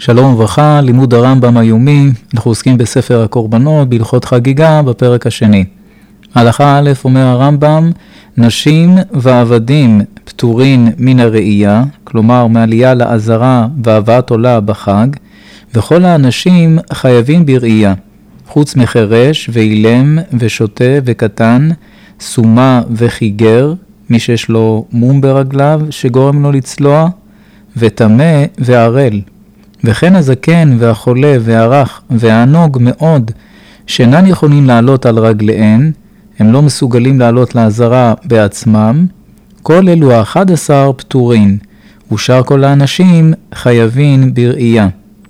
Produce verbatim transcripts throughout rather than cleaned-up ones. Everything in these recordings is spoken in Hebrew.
שלום וברכה, לימוד הרמב"ם היומי, אנחנו עוסקים בספר הקורבנות, בהלכות חגיגה, בפרק השני. הלכה א' אומר הרמב"ם, נשים ועבדים פטורין מן הראייה, כלומר מעלייה לעזרה והבאת עולה בחג, וכל האנשים חייבים בראייה, חוץ מחרש ואילם ושוטה וקטן, סומה וחיגר, מי שיש לו מום ברגליו שגורם לו לצלוע, וטמא וערל. וכן הזקן והחולה והרך והענוג מאוד שאינן יכולים לעלות על רגליהן, הם לא מסוגלים לעלות לעזרה בעצמם, כל אלו האחד עשר פטורין, ושאר כל האנשים חייבים בראייה.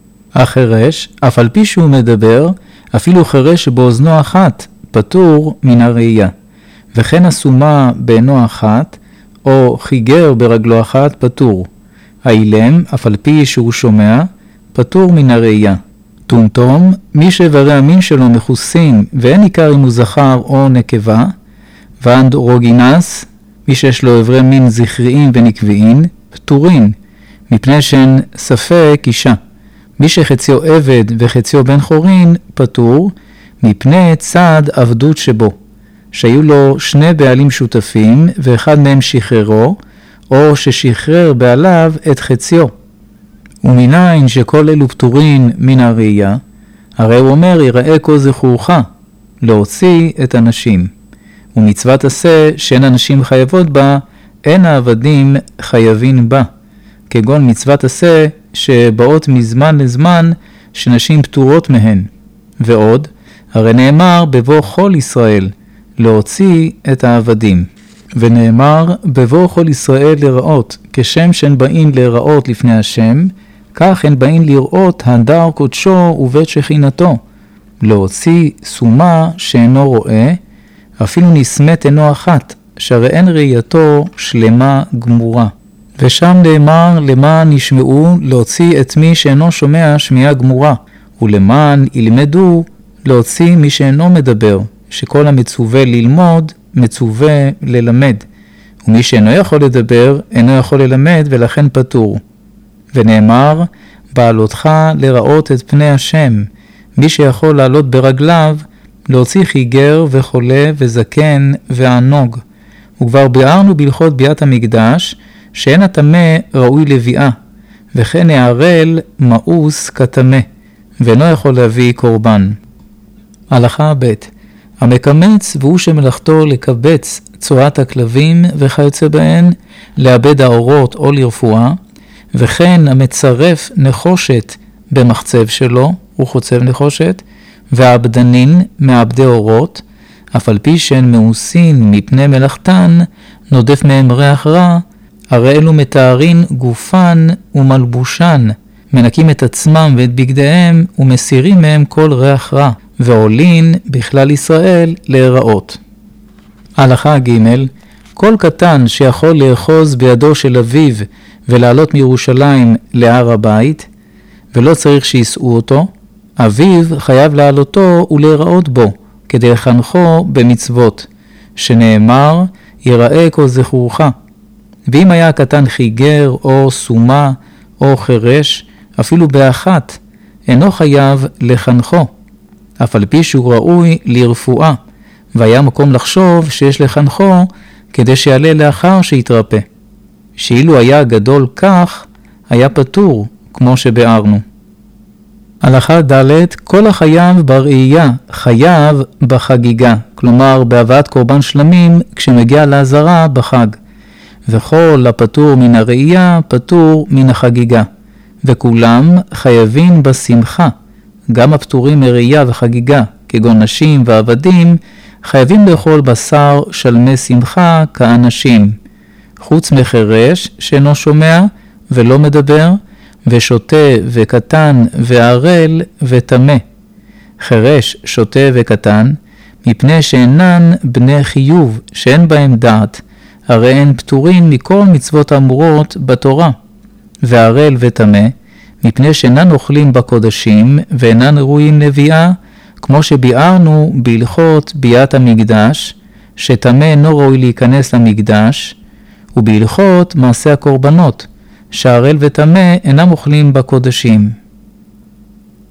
החרש, אף על פי שהוא מדבר, אפילו חרש באוזנו אחת, פטור מן הראייה. וכן הסומה בעינו אחת, או חיגר ברגלו אחת, פטור. האילם, אף על פי שהוא שומע, פטור מן הראייה. טומטום, מי שאיברי המין שלו מכוסים ואין עיקר אם הוא זכר או נקבה, ואנדרוגינס, מי שיש לו איברי מין זכריים ונקביים, פטורין, מפני שהן ספק אישה. מי שחציו עבד וחציו בן חורין, פטור, מפני צד עבדות שבו, שהיו לו שני בעלים שותפים ואחד מהם שחררו, או ששחרר בעליו את חציו. ומניין שכל אלו פטורין מן הראייה, הרי הוא אומר, יראה כל זכורך, להוציא את הנשים. ומצוות עשה שאין הנשים חייבות בה, אין העבדים חייבים בה. כגון מצוות עשה שבאות מזמן לזמן שנשים פטורות מהן. ועוד, הרי נאמר בבוא כל ישראל, להוציא את העבדים. ונאמר בבוא כל ישראל לראות, כשם שהן באים לראות לפני השם, כך הן באים לראות הדר קודשו ובית שכינתו, להוציא סומה שאינו רואה, אפילו נסמת אינו אחת, שהרי אין ראייתו שלמה גמורה. ושם נאמר למען ישמעו להוציא את מי שאינו שומע שמיעה גמורה, ולמען ילמדו להוציא מי שאינו מדבר, שכל המצווה ללמוד מצווה ללמד, ומי שאינו יכול לדבר אינו יכול ללמד ולכן פטור. ונאמר, בעלותך לראות את פני השם, מי שיכול לעלות ברגליו, להוציא חיגר וחולה וזקן וענוג. וכבר ביארנו בהלכות ביאת המקדש, שאין הטמא ראוי לביאה, וכן הערל מאוס כטמא, ואינו יכול להביא קורבן. הלכה ב' המקמץ והוא שמלאכתו לקבץ צורת הכלבים וכיוצא בהן, לאבד האורות או לרפואה, וכן המצרף נחושת במחצב שלו, הוא חוצב נחושת, והעבדנין מעבדי אורות, אף על פי שהן מאוסין מפני מלאכתן, נודף מהם ריח רע, הרי אלו מתארין גופן ומלבושן, מנקים את עצמם ואת בגדיהם ומסירים מהם כל ריח רע, ועולין בכלל ישראל להיראות. הלכה ג' כל קטן שיכול לאחוז בידו של אביו ולעלות מירושלים להר הבית, ולא צריך שיסעו אותו, אביו חייב לעלותו ולהיראות בו, כדי לחנכו במצוות, שנאמר, יראה כל זכורך. ואם היה הקטן חיגר או סומה או חרש, אפילו באחת, אינו חייב לחנכו, אף על פי שהוא ראוי לרפואה, והיה מקום לחשוב שיש לחנכו כדי שיעלה לאחר שיתרפא. שאילו היה גדול כך, היה פטור, כמו שבארנו. הלכה ד' כל החייב בראייה חייב בחגיגה, כלומר בהבאת קורבן שלמים כשמגיע לעזרה בחג. וכל הפטור מן הראייה פטור מן החגיגה, וכולם חייבים בשמחה. גם הפטורים מראייה וחגיגה, כגון נשים ועבדים, חייבים לאכול בשר שלמי שמחה כאנשים, חוץ מחרש שאינו שומע ולא מדבר, ושוטה וקטן וערל וטמא. חרש, שוטה וקטן, מפני שאינן בני חיוב, שאין בהם דעת, הרי הן פטורין מכל מצוות אמורות בתורה. וערל וטמא, מפני שאינן אוכלים בקודשים ואינן ראויים לביאה, כמו שביארנו בהלכות ביאת המקדש, שטמא אינו ראוי להיכנס למקדש, ובהלכות מעשה הקורבנות, שערל וטמא אינם אוכלים בקודשים.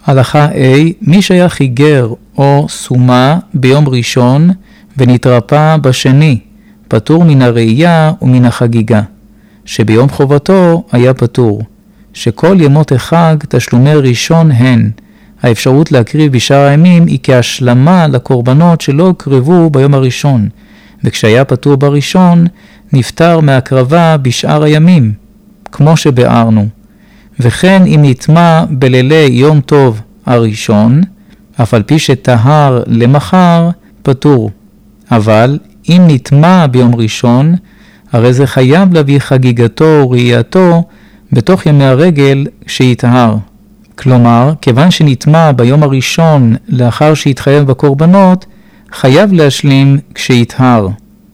הלכה A, מי שהיה חיגר או סומה ביום ראשון ונתרפא בשני, פטור מן הראייה ומן החגיגה, שביום חובתו היה פטור, שכל ימות החג תשלומי ראשון הן. האפשרות להקריב בשאר הימים היא כהשלמה לקורבנות שלא הקרבו ביום הראשון, וכשהיה פטור בראשון נפטר מהקרבה בשאר הימים, כמו שבארנו. וכן אם נטמע בלילי יום טוב הראשון, אף על פי שטהר למחר, פטור. אבל אם נטמע ביום ראשון, הרי זה חייב להביא חגיגתו וראייתו בתוך ימי הרגל שיטהר. כלומר, כיוון שנטמע ביום הראשון לאחר שהתחייב בקורבנות, חייב להשלים כשיטהר.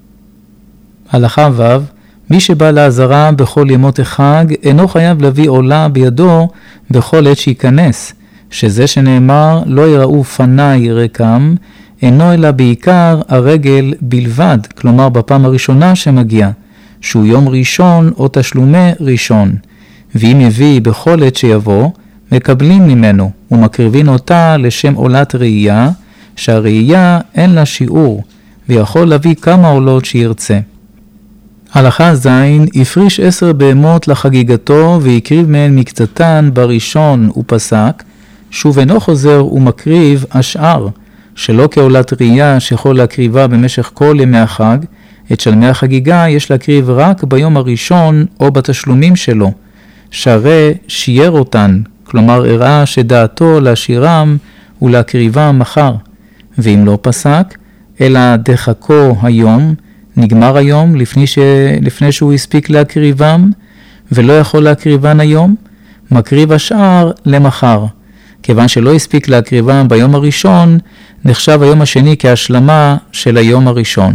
הלכה ו', מי שבא לעזרה בכל ימות החג, אינו חייב להביא עולה בידו בכל עת שייכנס, שזה שנאמר, לא יראו פניי ריקם, אינו אלא בעיקר הרגל בלבד, כלומר בפעם הראשונה שמגיע, שהוא יום ראשון או תשלומי ראשון. ואם יביא בכל עת שיבוא, מקבלים ממנו ומקריבים אותה לשם עולת ראייה, שהראייה אין לה שיעור, ויכול להביא כמה עולות שירצה. הלכה ז', הפריש עשר בהמות לחגיגתו והקריב מהן מקצתן בראשון ופסק, שוב אינו חוזר ומקריב השאר, שלא כעולת ראייה שיכול להקריבה במשך כל ימי החג, את שלמי החגיגה יש להקריב רק ביום הראשון או בתשלומים שלו, שהרי שייר אותן, כלומר הראה שדעתו להשירם ולהקריבם מחר, ואם לא פסק, אלא דחקו היום, נגמר היום לפני, ש... לפני שהוא הספיק להקריבם, ולא יכול להקריבן היום, מקריב השאר למחר. כיוון שלא הספיק להקריבם ביום הראשון, נחשב היום השני כהשלמה של היום הראשון.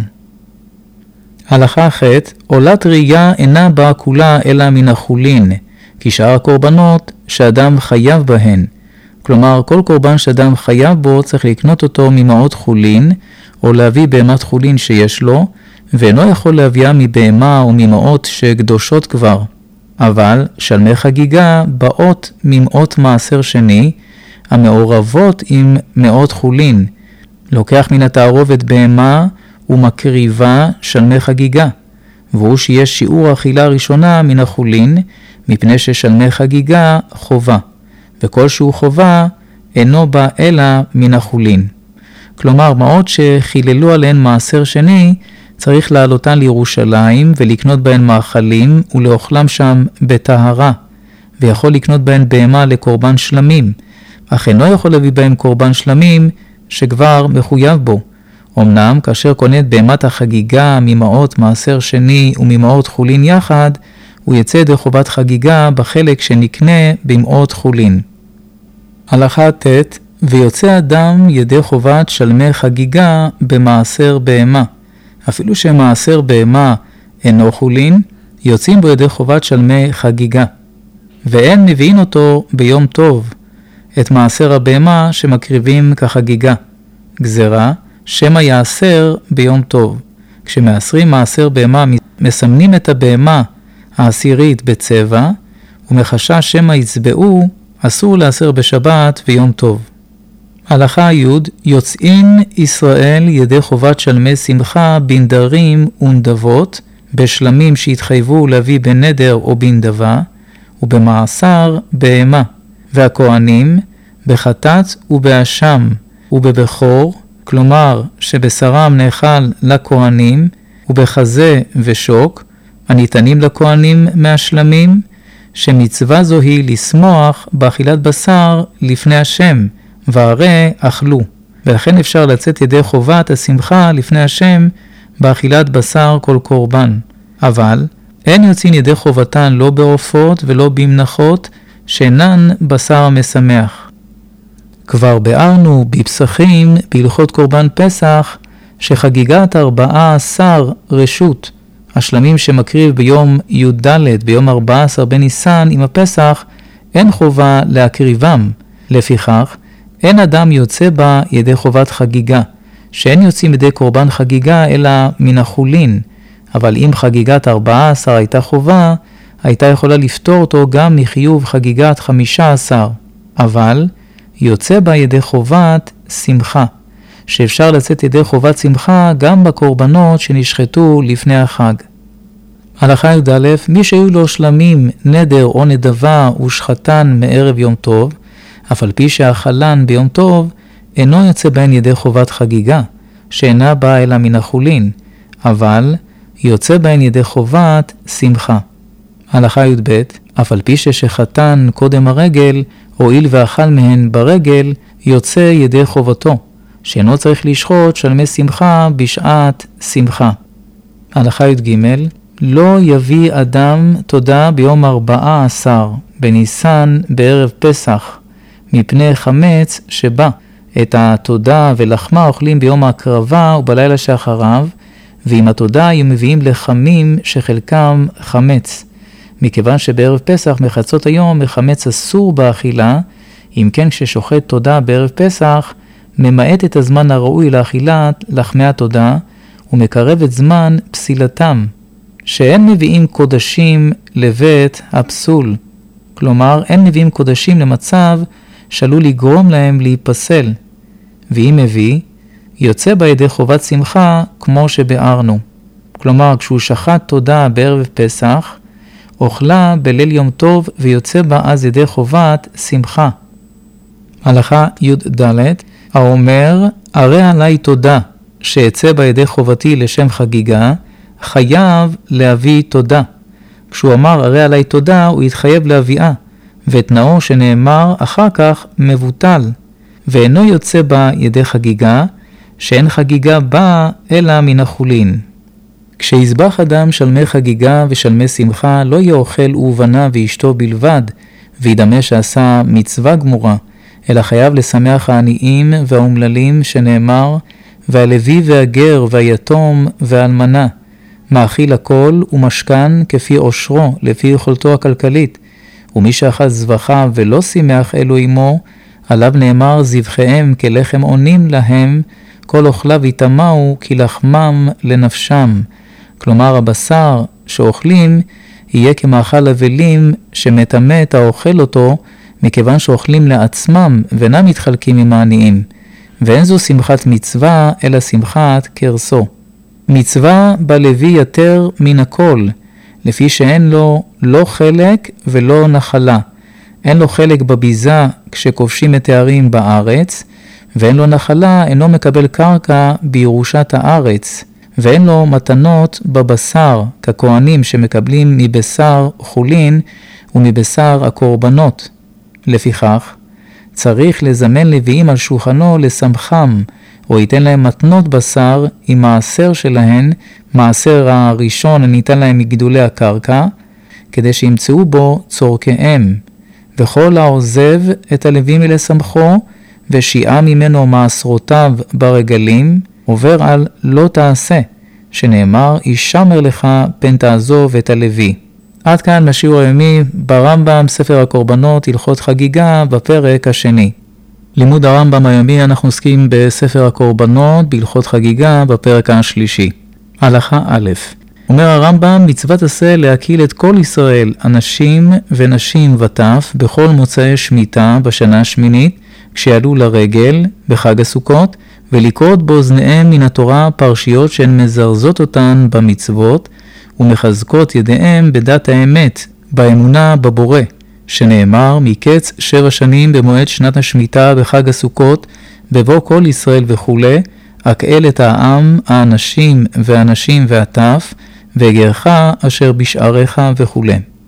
הלכה ח', עולת ראייה אינה באה כולה אלא מן החולין, כי שאר הקורבנות שאדם חייב בהן. כלומר, כל קורבן שאדם חייב בו צריך לקנות אותו ממעות חולין, או להביא בהמת חולין שיש לו, ואינו יכול להביאה מבהמה או ממעות שקדושות כבר. אבל שלמי חגיגה באות ממעות מעשר שני, המעורבות עם מעות חולין. לוקח מן התערובת בהמה ומקריבה שלמי חגיגה, והוא שיש שיעור האכילה ראשונה מן החולין, מפני ששלמי חגיגה חובה, וכל שהוא חובה אינו בא אלא מן החולין. כלומר, מעות שחיללו עליהן מעשר שני, צריך לעלותן לירושלים ולקנות בהן מאכלים ולאוכלם שם בטהרה, ויכול לקנות בהן בהמה לקורבן שלמים, אך אינו יכול להביא בהן קורבן שלמים שכבר מחויב בו. אמנם כאשר קונה את בהמת החגיגה ממעות מעשר שני וממעות חולין יחד, הוא יצא ידי חובת חגיגה בחלק שנקנה במעות חולין. הלכה ט', ויוצא אדם ידי חובת שלמי חגיגה במעשר בהמה. אפילו שמעשר בהמה אינו חולין, יוצאים בו ידי חובת שלמי חגיגה. ואין מביאים אותו ביום טוב, את מעשר הבהמה שמקריבים כחגיגה. גזרה, שמה יעשר ביום טוב. כשמעשרים מעשר בהמה, מסמנים את הבהמה העשירית בצבע, ומחשש שמה יצבעו, אסור לעשר בשבת ויום טוב. הלכה י', יוצאין ישראל ידי חובת שלמי שמחה בנדרים ונדבות, בשלמים שהתחייבו להביא בנדר או בנדבה, ובמעשר בהמה, והכהנים בחטאת ובאשם ובבכור, כלומר שבשרם נאכל לכהנים, ובחזה ושוק, הניתנים לכהנים מהשלמים, שמצווה זו היא לשמוח באכילת בשר לפני השם, והרי אכלו. ולכן אפשר לצאת ידי חובת השמחה לפני השם באכילת בשר כל קורבן. אבל אין יוצאים ידי חובתן לא בעופות ולא במנחות שאינן בשר משמח. כבר ביארנו בפסחים בהלכות קורבן פסח שחגיגת ארבעה עשר רשות, השלמים שמקריב ביום י"ד, ביום ארבעה עשר בניסן עם הפסח, אין חובה להקריבם. לפיכך, אין אדם יוצא בה ידי חובת חגיגה, שאין יוצאים ידי קורבן חגיגה אלא מן החולין, אבל אם חגיגת ארבעה עשר הייתה חובה, הייתה יכולה לפתור אותו גם מחיוב חגיגת חמישה עשר. אבל יוצא בה ידי חובת שמחה, שאפשר לצאת ידי חובת שמחה גם בקורבנות שנשחטו לפני החג. הלכה י"א, מי שהיו לו שלמים, נדר או נדבה ושחטן מערב יום טוב, אף על פי שאכלן ביום טוב, אינו יוצא בהן ידי חובת חגיגה, שאינה באה אלא מן החולין, אבל יוצא בהן ידי חובת שמחה. הלכה י"ב, אף על פי ששחטן קודם הרגל, הואיל ואכל מהן ברגל, יוצא ידי חובתו, שאינו צריך לשחוט שלמי שמחה בשעת שמחה. הלכה י"ג, לא יביא אדם תודה ביום ארבעה עשר בניסן בערב פסח, מפני חמץ שבא. את התודה ולחמה אוכלים ביום ההקרבה ובלילה שאחריו, ועם התודה היו מביאים לחמים שחלקם חמץ. מכיוון שבערב פסח מחצות היום מחמץ אסור באכילה, אם כן כששוחט תודה בערב פסח, ממעט את הזמן הראוי לאכילת לחמי התודה, ומקרב את זמן פסילתם, שאין מביאים קודשים לבית הפסול. כלומר, אין מביאים קודשים למצב שעלול לגרום להם להיפסל. ואם מביא, יוצא בידי חובת שמחה כמו שבארנו. כלומר, כשהוא שחט תודה בערב פסח, אוכלה בליל יום טוב ויוצא בה אז ידי חובת שמחה. הלכה י"ד, האומר, הרי עלי תודה שיצא בידי חובתי לשם חגיגה, חייב להביא תודה. כשהוא אמר הרי עלי תודה, הוא התחייב להביאה, ותנאו שנאמר אחר כך מבוטל, ואינו יוצא בה ידי חגיגה, שאין חגיגה בה אלא מן החולין. כשיזבח אדם שלמי חגיגה ושלמי שמחה, לא יאכל הוא ובנה ואשתו בלבד, וידמה שעשה מצווה גמורה, אלא חייב לשמח העניים והאומללים שנאמר, והלוי והגר והיתום והאלמנה, מאכיל הכל ומשכן כפי עושרו, לפי יכולתו הכלכלית. ומי שאכל זבחה ולא שימח אלו עמו, עליו נאמר זבחיהם כלחם עונים להם, כל אוכליו יטמאו כי לחמם לנפשם. כלומר הבשר שאוכלים יהיה כמאכל אבלים שמטמא את האוכל אותו, מכיוון שאוכלים לעצמם ואינם מתחלקים עם העניים. ואין זו שמחת מצווה אלא שמחת קרסו. מצווה בלוי יותר מן הכל, לפי שאין לו לא חלק ולא נחלה. אין לו חלק בביזה כשכובשים את הערים בארץ, ואין לו נחלה, אינו מקבל קרקע בירושת הארץ, ואין לו מתנות בבשר, ככהנים שמקבלים מבשר חולין ומבשר הקורבנות. לפיכך, צריך לזמן לוויים על שולחנו לשמחם, או ייתן להם מתנות בשר עם מעשר שלהן, מעשר הראשון ניתן להם מגידולי הקרקע, כדי שימצאו בו צורכיהם. וכל העוזב את הלווים מלשמחו, ושיעה ממנו מעשרותיו ברגלים, עובר על לא תעשה, שנאמר, ישמר לך פן תעזוב את הלוי. עד כאן לשיעור היומי ברמב"ם, ספר הקורבנות, הלכות חגיגה, בפרק השני. לימוד הרמב"ם היומי אנחנו עוסקים בספר הקורבנות, בהלכות חגיגה, בפרק השלישי. הלכה א', אומר הרמב"ם, מצוות עשה להקיל את כל ישראל, אנשים ונשים וטף, בכל מוצאי שמיטה בשנה השמינית, כשיעלו לרגל בחג הסוכות, ולקרות באוזניהם מן התורה פרשיות שהן מזרזות אותן במצוות, ומחזקות ידיהם בדת האמת, באמונה בבורא, שנאמר מקץ שבע שנים במועד שנת השמיטה בחג הסוכות, בבוא כל ישראל וכו', אקהל את העם, האנשים והנשים והטף, וגרך אשר בשעריך וכו'.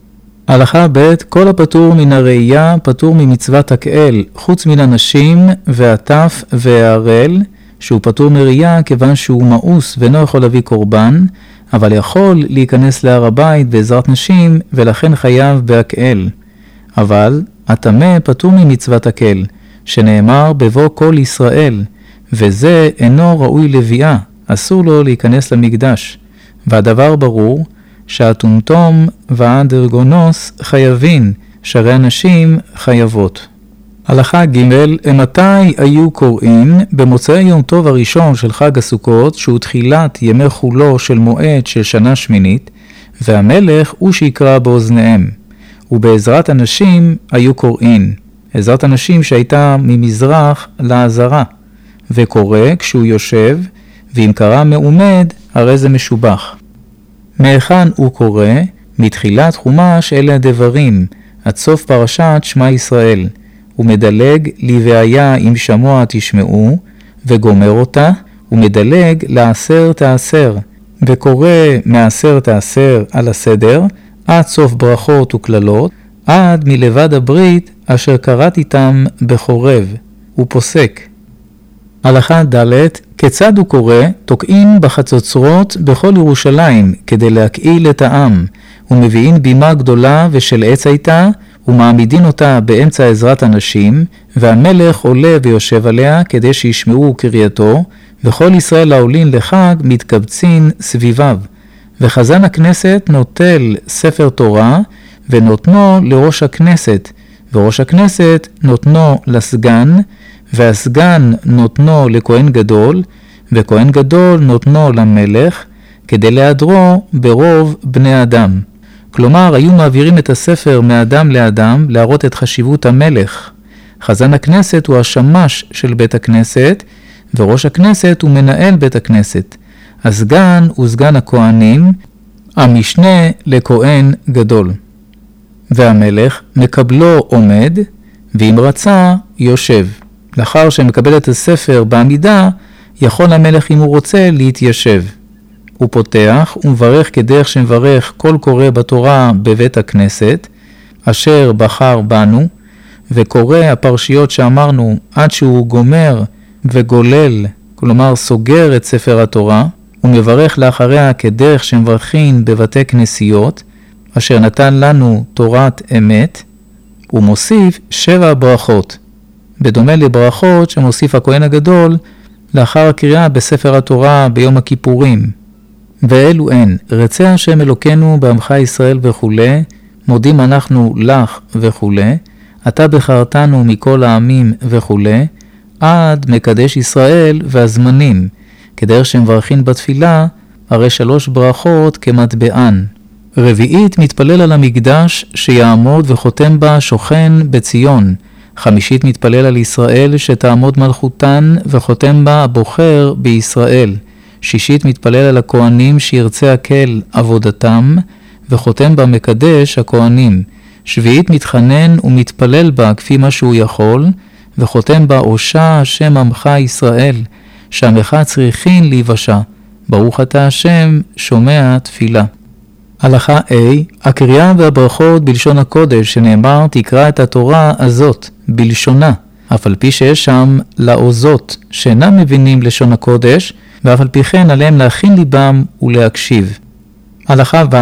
הלכה ב', כל הפטור מן הראייה פטור ממצוות אקהל, חוץ מן הנשים והטף והערל, שהוא פטור מראייה כיוון שהוא מאוס ואינו יכול להביא קורבן, אבל יכול להיכנס להר הבית בעזרת נשים, ולכן חייב באקהל. אבל הטמא פטור ממצוות אקהל, שנאמר בבוא כל ישראל, וזה אינו ראוי לביאה, אסור לו להיכנס למקדש. והדבר ברור שהטומטום והאנדרגונוס חייבים, שהרי הנשים חייבות. הלכה ג', מתי היו קוראים במוצאי יום טוב הראשון של חג הסוכות, שהוא תחילת ימי חולו של מועד של שנה שמינית, והמלך הוא שיקרא באוזניהם, ובעזרת הנשים היו קוראים. עזרת הנשים שהייתה ממזרח לעזרה, וקורא כשהוא יושב, ואם קרא מעומד, הרי זה משובח. מהיכן הוא קורא? מתחילת חומש אלה הדברים, עד סוף פרשת שמע ישראל. הוא מדלג לבעיה אם שמוע תשמעו, וגומר אותה, הוא מדלג לעשר תעשר, וקורא מעשר תעשר על הסדר, עד סוף ברכות וכללות, עד מלבד הברית אשר קראת איתם בחורב. הוא פוסק. הלכה ד' כיצד הוא קורא? תוקעים בחצוצרות בכל ירושלים כדי להקהיל את העם, ומביאים בימה גדולה ושל עץ הייתה, ומעמידין אותה באמצע עזרת הנשים, והמלך עולה ויושב עליה כדי שישמעו קריאתו, וכל ישראל העולין לחג מתקבצין סביביו. וחזן הכנסת נוטל ספר תורה, ונותנו לראש הכנסת, וראש הכנסת נותנו לסגן, והסגן נותנו לכהן גדול, וכהן גדול נותנו למלך, כדי להדרו ברוב בני אדם. כלומר, היו מעבירים את הספר מאדם לאדם להראות את חשיבות המלך. חזן הכנסת הוא השמש של בית הכנסת, וראש הכנסת הוא מנהל בית הכנסת. הסגן הוא סגן הכהנים, המשנה לכהן גדול. והמלך מקבלו עומד, ואם רצה יושב. לאחר שמקבל את הספר בעמידה, יכול המלך אם הוא רוצה להתיישב. הוא פותח ומברך כדרך שמברך כל קורא בתורה בבית הכנסת, אשר בחר בנו, וקורא הפרשיות שאמרנו עד שהוא גומר וגולל, כלומר סוגר את ספר התורה, ומברך לאחריה כדרך שמברכין בבתי כנסיות, אשר נתן לנו תורת אמת, ומוסיף שבע ברכות, בדומה לברכות שמוסיף הכהן הגדול לאחר הקריאה בספר התורה ביום הכיפורים. ואלו הן, רצה השם אלוקנו בעמך ישראל וכו', מודים אנחנו לך וכו', אתה בחרתנו מכל העמים וכו', עד מקדש ישראל והזמנים, כדרך שמברכין בתפילה, הרי שלוש ברכות כמטבען. רביעית מתפלל על המקדש שיעמוד וחותם בה שוכן בציון. חמישית מתפלל על ישראל שתעמוד מלכותן וחותם בה הבוחר בישראל. שישית מתפלל על הכהנים שירצה הקל עבודתם וחותם בה מקדש הכהנים. שביעית מתחנן ומתפלל בה כפי מה שהוא יכול וחותם בה הושע השם עמך ישראל, שעמך צריכין להיוושע. ברוך אתה השם שומע תפילה. הלכה A, הקריאה והברכות בלשון הקודש שנאמר תקרא את התורה הזאת בלשונה, אף על פי שיש שם לעוזות שאינם מבינים לשון הקודש, ואף על פי כן עליהם להכין ליבם ולהקשיב. הלכה ו',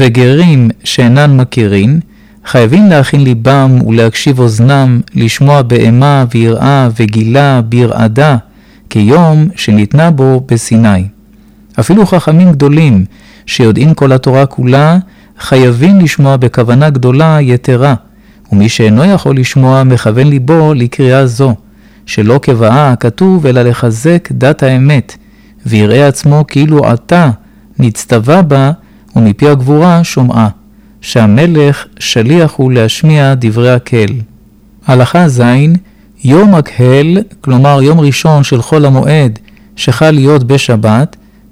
וגרים שאינן מכירים, חייבים להכין ליבם ולהקשיב אוזנם, לשמוע באימה ויראה וגילה בירעדה, כיום שניתנה בו בסיני. אפילו חכמים גדולים שיודעים כל התורה כולה, חייבים לשמוע בכוונה גדולה יתרה, ומי שאינו יכול לשמוע מכוון ליבו לקריאה זו, שלא כבאה כתוב אלא לחזק דת האמת, ויראה עצמו כאילו עתה נצטווה בה, ומפי הגבורה שומעה, שהמלך שליח הוא להשמיע דברי הקהל. הלכה ז', יום הקהל, כלומר יום ראשון של חול המועד, שחל להיות בשבת,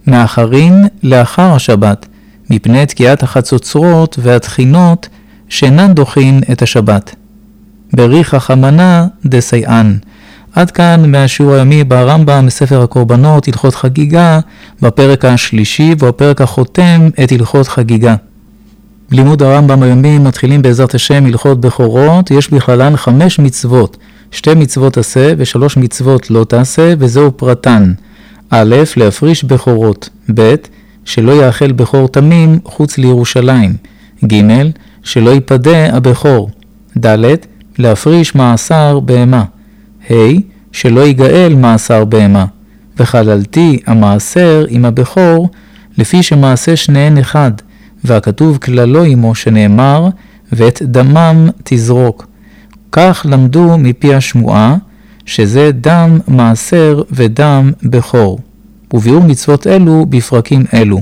מאחרין לאחר השבת, מפני תקיעת החצוצרות והתחינות שאינן דוחין את השבת. בריך החמנה דסייען. עד כאן מהשיעור היומי ברמב"ם מספר הקורבנות הלכות חגיגה, בפרק השלישי והפרק החותם את הלכות חגיגה. לימוד הרמב"ם היומי מתחילים בעזרת השם הלכות בכורות, יש בכללן חמש מצוות, שתי מצוות עשה ושלוש מצוות לא תעשה, וזהו פרטן. א', להפריש בכורות, ב', שלא יאכל בכור תמים חוץ לירושלים, ג', שלא ייפדה הבכור, ד', להפריש מעשר בהמה, ה', שלא ייגאל מעשר בהמה, וחללתי המעשר עם הבכור, לפי שמעשה שניהן אחד, והכתוב כללו עמו שנאמר, ואת דמם תזרוק. כך למדו מפי השמועה, שזה דם מעשר ודם בכור. וביאור מצוות אלו בפרקים אלו.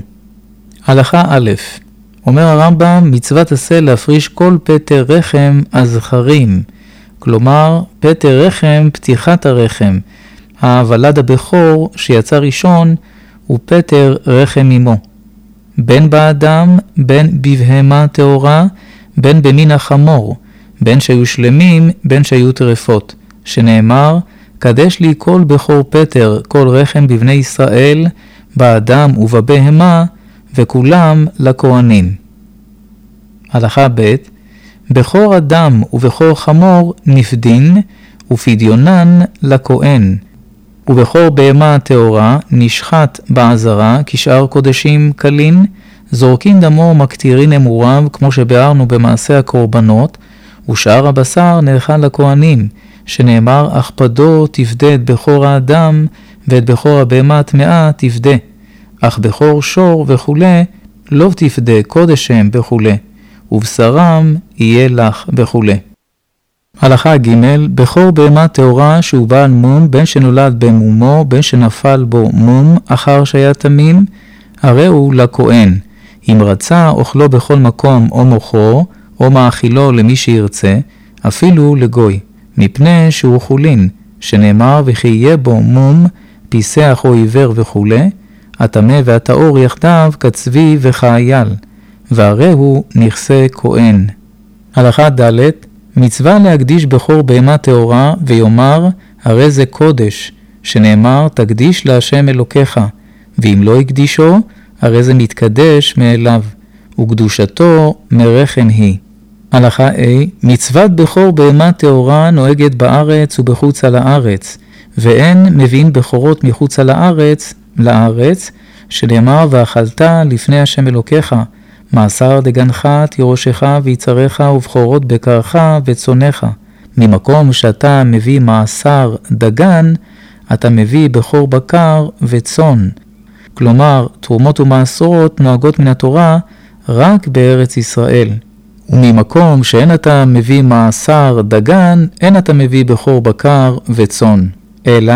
הלכה א', אומר הרמב"ם, מצוות עשה להפריש כל פטר רחם הזכרים, כלומר פטר רחם, פתיחת הרחם. הוולד הבכור שיצא ראשון הוא פטר רחם אמו. בין באדם, בין בבהמה טהורה, בין במין החמור, בין שהיו שלמים, בין שהיו טרפות, שנאמר, קדש לי כל בכור פטר, כל רחם בבני ישראל, באדם ובבהמה, וכולם לכהנים. הלכה ב' בכור אדם ובכור חמור נפדין, ופדיונן לכהן. ובכור בהמה טהורה נשחט בעזרה, כשאר קודשים קלין, זורקין דמו מקטירין אמוריו, כמו שבארנו במעשה הקורבנות, ושאר הבשר נאכל לכהנים, שנאמר, הכפדו תפדה את בכור האדם, ואת בכור הבהמה טמאה תפדה, אך בכור שור וכו' לא תפדה, קודש הם וכו', ובשרם יהיה לך וכו'. הלכה ג' בכור בהמה טהורה שהוא בעל מום, בין שנולד במומו, בין שנפל בו מום, אחר שהיה תמים, הרי הוא לכהן. אם רצה אוכלו בכל מקום או מוכרו, או מאכילו למי שירצה, אפילו לגוי, מפני שהוא חולין, שנאמר וכי יהיה בו מום, פיסח או עיוור וכו', הטמא והטהור יחדיו כצבי וכאייל, והרי הוא נכסה כהן. הלכה ד' מצווה להקדיש בכור בהמה טהורה, ויאמר הרי זה קודש, שנאמר תקדיש להשם אלוקיך, ואם לא יקדישו, הרי זה מתקדש מאליו, וקדושתו מרחם היא. הלכה A מצוות בכור בהמה טהורה נוהגת בארץ ובחוץ על הארץ, ואין מביאים בכורות מחוץ על הארץ לארץ, שנאמר ואכלת לפני השם אלוקיך, מעשר דגנך תירושך ויצריך ובכורות בקרך וצונך. ממקום שאתה מביא מעשר דגן, אתה מביא בכור בקר וצון. כלומר, תרומות ומעשרות נוהגות מן התורה רק בארץ ישראל. וממקום שאין אתה מביא מעשר דגן, אין אתה מביא בכור בקר וצון, אלא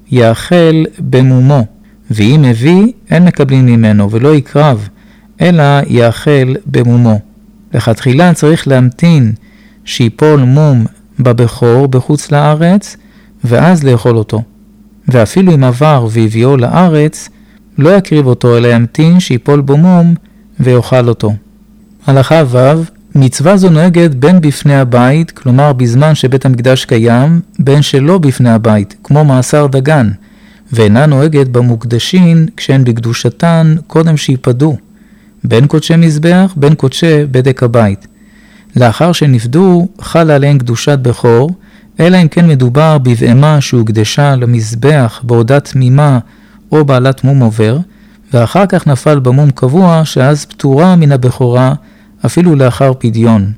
יאכל במומו, ואם מביא, אין מקבלים ממנו ולא יקרב, אלא יאכל במומו. לכתחילה צריך להמתין שיפול מום בבכור בחוץ לארץ, ואז לאכול אותו. ואפילו אם עבר והביאו לארץ, לא יקריב אותו, אלא ימתין שיפול בו מום ויאכל אותו. הלכה ו' מצווה זו נוהגת בין בפני הבית, כלומר בזמן שבית המקדש קיים, בין שלא בפני הבית, כמו מעשר דגן, ואינה נוהגת במוקדשים כשהן בקדושתן קודם שיפדו, בין קודשי מזבח, בין קודשי בדק הבית. לאחר שנפדו, חלה עליהן קדושת בכור, אלא אם כן מדובר בבהמה שהוקדשה למזבח בעודה תמימה או בעלת מום עובר, ואחר כך נפל במום קבוע, שאז פטורה מן הבכורה, אפילו לאחר פדיון.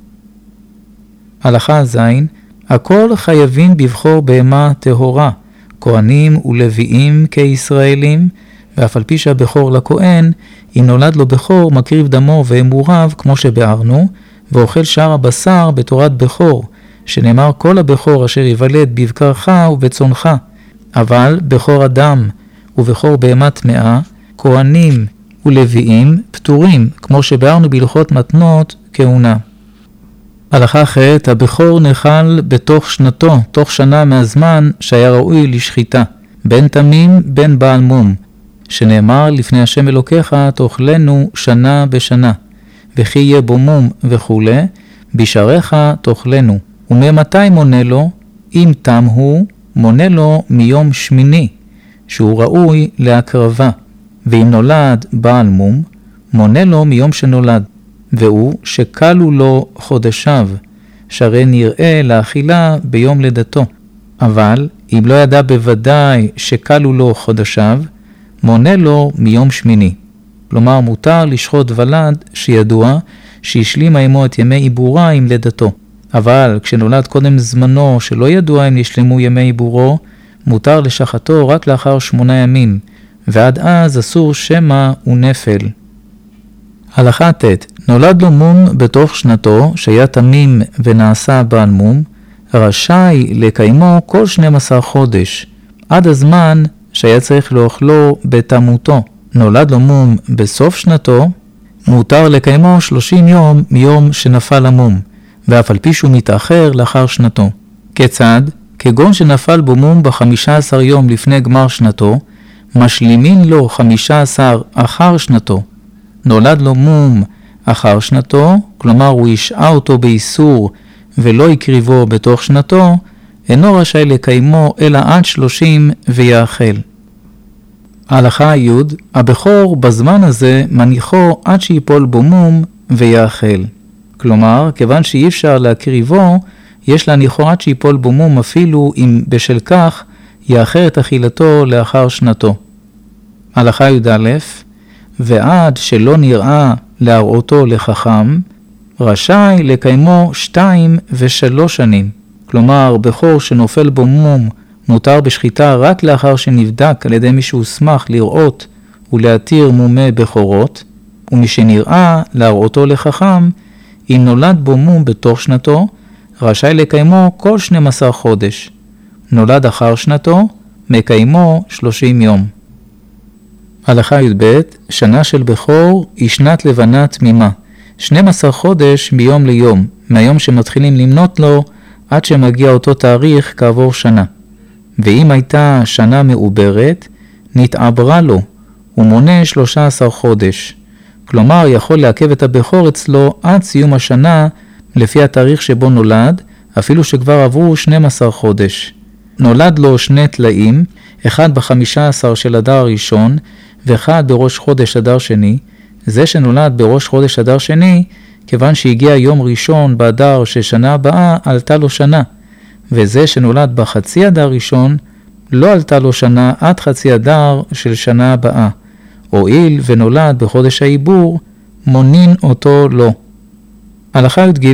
הלכה ז' הכל חייבים בבכור בהמה טהורה, כהנים ולוויים כישראלים, ואף על פי שהבכור לכהן, אם נולד לו בכור מקריב דמו ואמוריו כמו שבארנו, ואוכל שאר הבשר בתורת בכור, שנאמר כל הבכור אשר יוולד בבקרך ובצונך. אבל בכור אדם ובכור בהמה טמאה, כהנים ולוויים פטורים, כמו שבארנו בהלכות מתנות כהונה. הלכה ח' הבכור נחל בתוך שנתו, תוך שנה מהזמן שהיה ראוי לשחיטה, בין תמים בין בעל מום, שנאמר לפני השם אלוקיך תאכלנו שנה בשנה, וכי יהיה בו מום וכו', בשעריך תאכלנו. וממתי מונה לו? אם תם הוא, מונה לו מיום שמיני, שהוא ראוי להקרבה. ואם נולד בעל מום, מונה לו מיום שנולד, והוא שקלו לו חודשיו, שהרי נראה לאכילה ביום לידתו. אבל אם לא ידע בוודאי שקלו לו חודשיו, מונה לו מיום שמיני. כלומר מותר לשחוט ולד שידוע שהשלים עמו את ימי עיבורה עם לידתו. אבל כשנולד קודם זמנו שלא ידוע אם נשלמו ימי עיבורו, מותר לשחטו רק לאחר שמונה ימים, ועד אז אסור שמא ונפל. הלכה ט' נולד לו מום בתוך שנתו שהיה תמים ונעשה בעל מום, רשאי לקיימו כל שנים עשר חודש, עד הזמן שהיה צריך לאוכלו בתמותו. נולד לו מום בסוף שנתו, מותר לקיימו שלושים יום מיום שנפל המום, ואף על פי שהוא מתאחר לאחר שנתו. כיצד? כגון שנפל בו מום בחמישה עשר יום לפני גמר שנתו, משלימין לו חמישה עשר אחר שנתו. נולד לו מום אחר שנתו, כלומר הוא ישעה אותו באיסור ולא יקריבו בתוך שנתו, אינו רשאי לקיימו אלא עד שלושים ויאכל. ההלכה י' הבכור בזמן הזה מניחו עד שיפול בו מום ויאכל. כלומר, כיוון שאי אפשר להקריבו, יש להניחו עד שיפול בו מום אפילו אם בשל כך יאחר את אכילתו לאחר שנתו. הלכה י' ועד שלא נראה להראותו לחכם, רשאי לקיימו שתיים ושלוש שנים. כלומר, בכור שנופל בו מום מותר בשחיטה רק לאחר שנבדק על ידי מי שהוסמך לראות ולהתיר מומי בכורות, ומשנראה להראותו לחכם, אם נולד בו מום בתוך שנתו, רשאי לקיימו כל שנים עשר חודש. נולד אחר שנתו, מקיימו שלושים יום. הלכה י"ב, שנה של בכור היא שנת לבנה תמימה, שנים עשר חודש מיום ליום, מהיום שמתחילים למנות לו עד שמגיע אותו תאריך כעבור שנה. ואם הייתה שנה מעוברת, נתעברה לו, ומונה שלושה עשר חודש. כלומר, יכול לעכב את הבכור אצלו עד סיום השנה לפי התאריך שבו נולד, אפילו שכבר עברו שנים עשר חודש. נולד לו שני תלאים, אחד בחמישה עשר של אדר הראשון, ואחד בראש חודש אדר שני. זה שנולד בראש חודש אדר שני, כיוון שהגיע יום ראשון באדר ששנה הבאה, עלתה לו שנה. וזה שנולד בחצי אדר ראשון, לא עלתה לו שנה עד חצי אדר של שנה הבאה. הואיל ונולד בחודש העיבור, מונין אותו לא. הלכה י"ג,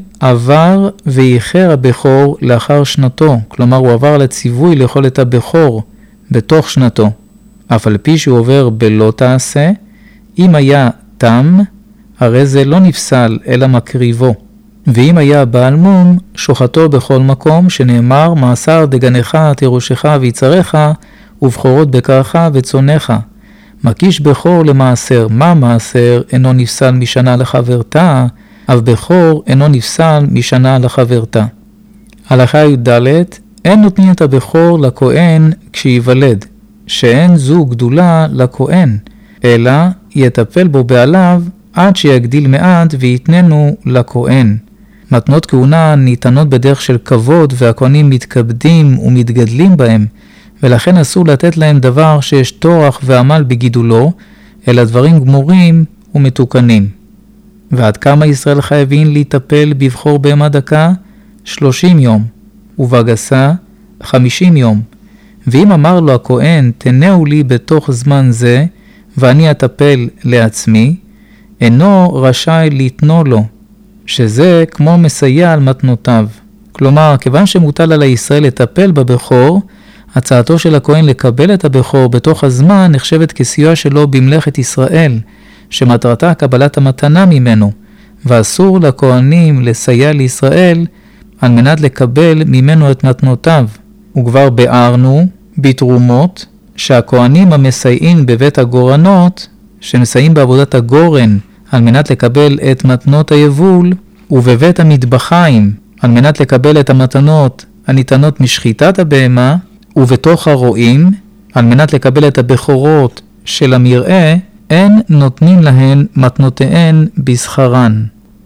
עבר ואיחר הבכור לאחר שנתו, כלומר הוא עבר לציווי לאכול את הבכור בתוך שנתו. אף על פי שהוא עובר בלא תעשה, אם היה תם, הרי זה לא נפסל אלא מקריבו. ואם היה בעל מום, שוחטו בכל מקום, שנאמר מעשר דגנך תירושך ויצריך, ובכורות בקרך וצונך. מקיש בכור למעשר, מה מעשר אינו נפסל משנה לחברתה, אף בכור אינו נפסל משנה לחברתה. הלכה י"ד, אין נותנים את הבכור לכהן כשיוולד, שאין זו גדולה לכהן, אלא יטפל בו בעליו עד שיגדיל מעט ויתננו לכהן. מתנות כהונה ניתנות בדרך של כבוד, והכהנים מתכבדים ומתגדלים בהם, ולכן אסור לתת להם דבר שיש תורח ועמל בגידולו, אלא דברים גמורים ומתוקנים. ועד כמה ישראל חייבים להיטפל בבחור בהמה דקה? שלושים יום, ובגסה חמישים יום. ואם אמר לו הכהן, תנאו לי בתוך זמן זה, ואני אטפל לעצמי, אינו רשאי לתנו לו, שזה כמו מסייע על מתנותיו. כלומר, כיוון שמוטל על הישראל לטפל בבכור, הצעתו של הכהן לקבל את הבכור בתוך הזמן נחשבת כסיוע שלו במלאכת ישראל, שמטרתה קבלת המתנה ממנו, ואסור לכהנים לסייע לישראל על מנת לקבל ממנו את מתנותיו. וכבר ביארנו בתרומות שהכהנים המסייעים בבית הגורנות, שמסייעים בעבודת הגורן על מנת לקבל את מתנות היבול, ובבית המטבחיים על מנת לקבל את המתנות הניתנות משחיטת הבהמה, ובתוך הרועים על מנת לקבל את הבכורות של המראה, אין נותנים להן מתנותיהן בשכרן.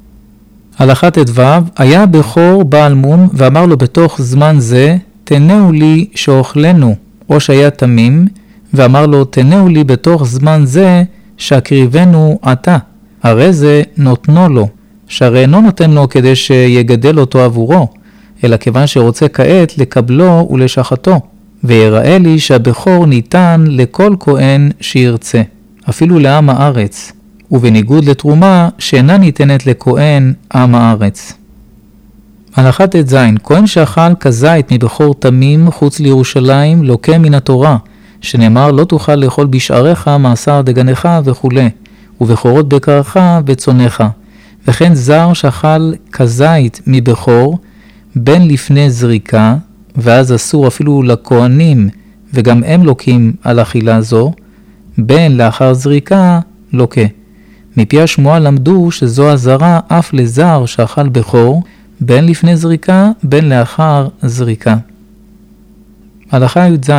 הלכה ט"ו, היה בכור בעל מום ואמר לו בתוך זמן זה, תנאו לי שאוכלנו, או שהיה תמים, ואמר לו תנאו לי בתוך זמן זה שהקריבנו עתה. הרי זה נותנו לו, שהרי אינו נותן לו כדי שיגדל אותו עבורו, אלא כיוון שרוצה כעת לקבלו ולשחטו. ויראה לי שהבכור ניתן לכל כהן שירצה, אפילו לעם הארץ, ובניגוד לתרומה שאינה ניתנת לכהן עם הארץ. הלכה ט"ז, כהן שאכל כזית מבכור תמים חוץ לירושלים לוקה מן התורה, שנאמר לא תוכל לאכול בשעריך מעשר דגנך וכו', ובכורות בקרך וצונך. וכן זר שאכל כזית מבכור בין לפני זריקה, ואז אסור אפילו לכהנים, וגם הם לוקים על אכילה זו, בין לאחר זריקה לוקה. מפי השמועה למדו שזו הזרה אף לזר שאכל בכור, בין לפני זריקה, בין לאחר זריקה. הלכה י"ז,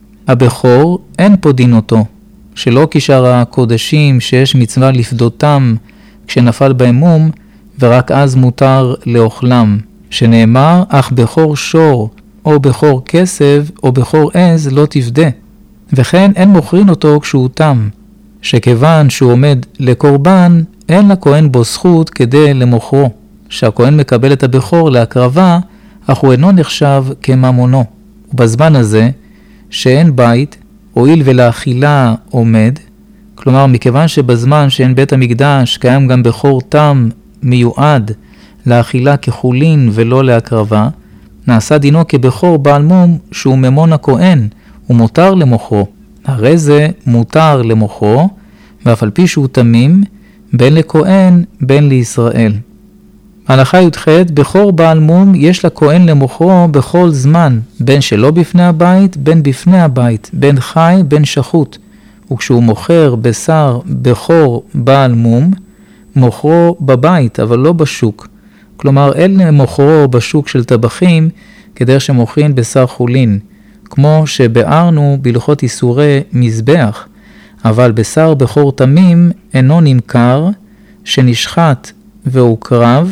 הבכור אין פודין אותו, שלא כשאר הקודשים שיש מצווה לפדותם כשנפל בהם מום, ורק אז מותר לאוכלם, שנאמר, אך בכור שור, או בכור כסב, או בכור עז לא תפדה. וכן אין מוכרין אותו כשהוא תם, שכיוון שהוא עומד לקורבן, אין לכהן בו זכות כדי למוכרו, שהכהן מקבל את הבכור להקרבה, אך הוא אינו נחשב כממונו. ובזמן הזה, שאין בית, הואיל ולאכילה עומד, כלומר מכיוון שבזמן שאין בית המקדש קיים גם בכור תם מיועד לאכילה כחולין ולא להקרבה, נעשה דינו כבכור בעל מום שהוא ממון הכהן, ומותר למוכרו. הרי זה מותר למוכרו, ואף על פי שהוא תמים, בין לכהן בין לישראל. הלכה י"ח, בכור בעל מום יש לכהן למוכרו בכל זמן, בין שלא בפני הבית, בין בפני הבית, בין חי, בין שחוט. וכשהוא מוכר בשר בכור בעל מום, מוכרו בבית, אבל לא בשוק. כלומר, אין מוכרו בשוק של טבחים, כדרך שמוכרים בשר חולין, כמו שבארנו בהלכות איסורי מזבח. אבל בשר בכור תמים אינו נמכר, שנשחט והוקרב,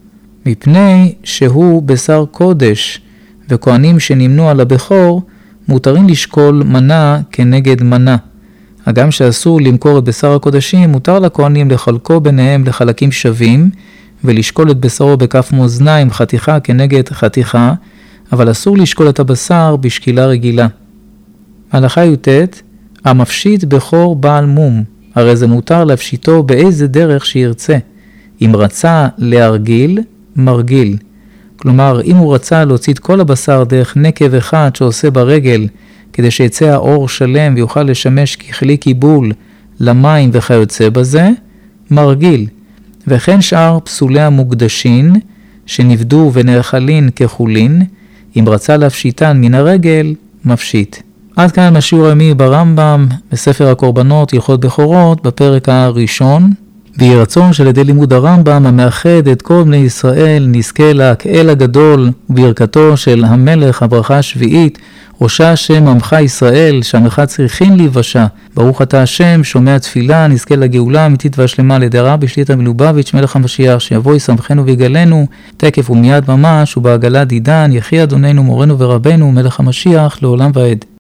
מפני שהוא בשר קודש, וכהנים שנמנו על הבכור, מותרים לשקול מנה כנגד מנה. הגם שאסור למכור את בשר הקודשים, מותר לכהנים לחלקו ביניהם לחלקים שווים, ולשקול את בשרו בכף מאזניים חתיכה כנגד חתיכה, אבל אסור לשקול את הבשר בשקילה רגילה. הלכה י"ט, המפשיט בכור בעל מום, הרי זה מותר להפשיטו באיזה דרך שירצה. אם רצה להרגיל, מרגיל. כלומר, אם הוא רצה להוציא את כל הבשר דרך נקב אחד שעושה ברגל, כדי שיצא האור שלם ויוכל לשמש ככלי קיבול למים וכיוצא בזה, מרגיל. וכן שאר פסולי המוקדשים, שנבדו ונאכלין כחולין, אם רצה להפשיטן מן הרגל, מפשיט. עד כאן השיעור היומי ברמב"ם, בספר הקורבנות, הלכות בכורות, בפרק הראשון. ויהי רצון שעל ידי לימוד הרמב"ם המאחד את כל בני ישראל נזכה להקהל הגדול וברכתו של המלך הברכה השביעית, ראשה השם עמך ישראל, שעמך צריכים להיוושע. ברוך אתה השם, שומע תפילה, נזכה לגאולה האמיתית והשלמה על ידי רבי שליט"א מלובביץ' מלך המשיח, שיבוא ישמחנו ויגאלנו תקף ומיד ממש, ובעגלא דידן, יחי אדוננו מורנו ורבנו מלך המשיח לעולם ועד.